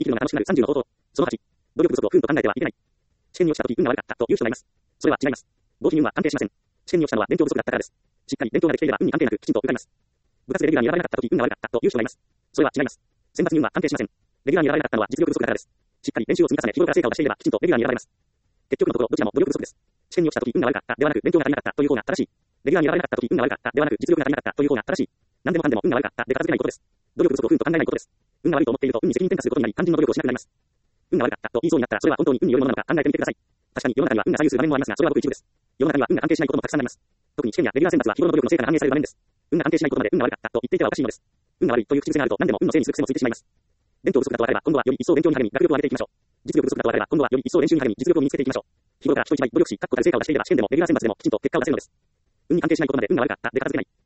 るのが楽しくなる30の方法。その8、努力不足を不運と考えてはいけない。試験に落ちた時運が悪かったという人がいます。それは違います。合否に運は関係しません。試験に落ちたのは勉強不足だったからです。しっかり勉強ができていれば運に関係なくきちんと受かります。部活でレギュラーに選ばれなかった時運が悪かったという人がいます。それは違います。選抜に運は関係しません。レギュラーに選ばれなかったのは実力不足だからです。しっかり練習を積み重ね日頃から成果を出していればきちんとレギュラーに選ばれます。結局のところどちらも努力不足です。試験に落ちた時運が悪かったではなく勉強が足りなかったという方が正しい。レギュラーに選ばれなかった時運が悪かったではなく実力が足りなかったという方が正しい。何でもかんでも運が悪かったで片付けないことです。努力不足を不運と考えないことです。運が悪いと思っていると運に責任転嫁することになり肝心の努力をしなくなります。運が悪かったと言いそうになったらそれは本当に運によるものなのか考えてみてください。確かに世の中には運が左右する場面もありますがそれはごく一部です。世の中には運が関係しないこともたくさんあります。特に試験やレギュラー選抜は日頃の努力の成果が反映される場面です。運が関係しないことまで運が悪かったと言っていてはおかしいのです。運が悪いという口癖があると何でも運のせいにする癖もついてしまいます。勉強不足だと分かれば今度はより一層勉強に励み学力を上げていきましょう。実力不足だと分かれば今度はより一層練習に励み実力を身につけていきましょう。日頃から人一倍努力し確固たる成果を出していれば試験でもレギュラー選抜でもきちんと結果を出せるのです。運に関係しないことまで運が悪かったで片付けない。